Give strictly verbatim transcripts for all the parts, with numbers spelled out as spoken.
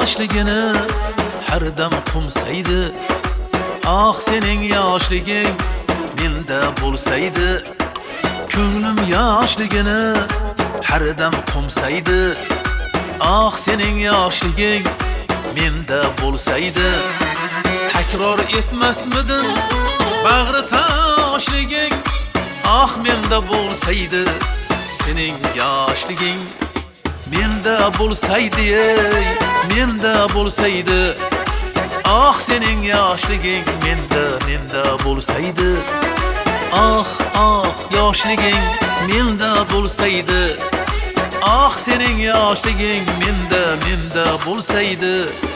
yoshligini har dam qumsaydi. Ah sening yoshliging menda bo'lsaydi. Ko'nglim yoshligini har dam qumsaydi. Ah sening yoshliging menda bo'lsaydi. Takror etmasmidim bag'ri toshliging. Ah menda bo'lsaydi sening yoshliging. Menda bo'lsaydi, ey, menda bo'lsaydi. Ah sening yoshliging menda, menda bo'lsaydi. Ah, ah yoshliging menda bo'lsaydi. Ah sening yoshliging menda, menda bo'lsaydi.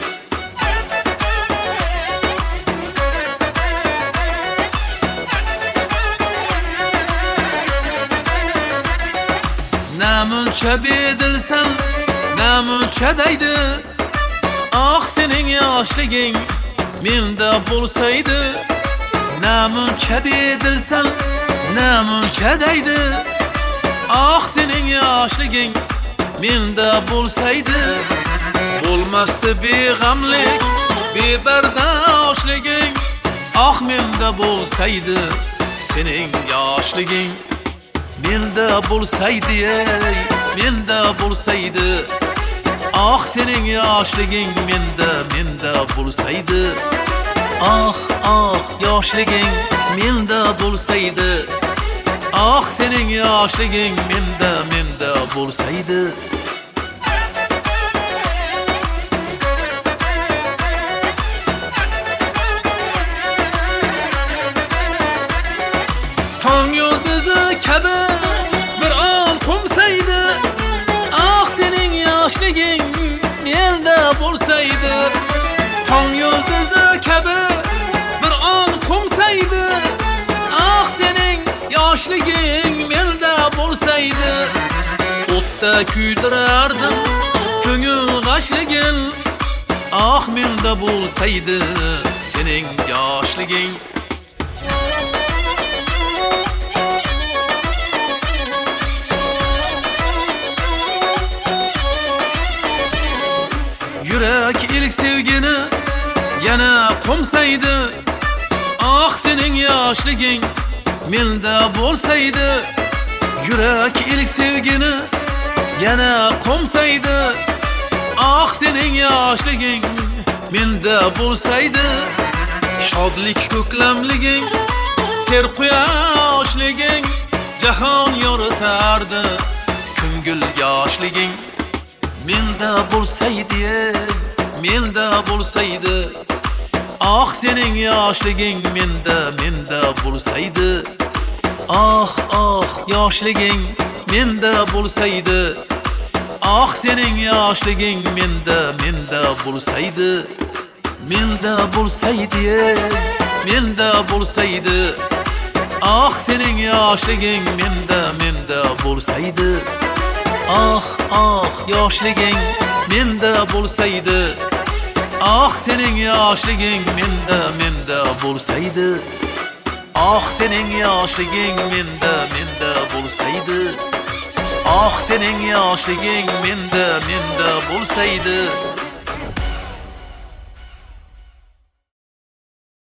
Namuncha bedilsan, namuncha deydi. Ah sening yoshliging menda bo'lsaydi. Namuncha bedilsan, namuncha deydi. Ah sening yoshliging menda bo'lsaydi. Bo'lmasdi beg'amlik, bebardoshliging. Ah menda bo'lsaydi sening yoshliging. Menda bo'lsaydi, ey, menda bo'lsaydi. Ah sening yoshliging menda, menda bo'lsaydi. Ah, ah yoshliging menda bo'lsaydi. Ah sening yoshliging menda, menda bo'lsaydi. Tong yulduzi kabi bir on qumsaydi. Ah sening yoshliging menda bo'lsaydi. Tong yulduzi kabi bir on qumsaydi. Ah sening yoshliging menda bo'lsaydi. O'tda kuydirardim ko'ngil g'ashligin. Ah menda bo'lsaydi sening yoshliging. Yurak ilk sevgini yana qumsaydi. Ah sening yoshliging menda bo'lsaydi. Yurak ilk sevgini yana qumsaydi. Ah sening yoshliging menda bo'lsaydi. Shodlik ko'klamliging, ser quyoshliging jahon yoritardi. Ko'ngil yoshliging menda bo'lsaydi, menda bo'lsaydi. Ah sening yoshliging menda, menda bo'lsaydi. Ah, ah yoshliging menda bo'lsaydi. Ah sening yoshliging menda, menda bo'lsaydi. Menda bo'lsaydi, menda bo'lsaydi. Ah sening yoshliging menda, menda bo'lsaydi. Ah, ah yoshliging menda bo'lsaydi. Ah sening yoshliging menda, menda bo'lsaydi. Ah sening yoshliging menda, menda bo'lsaydi. Ah sening yoshliging menda, menda bo'lsaydi.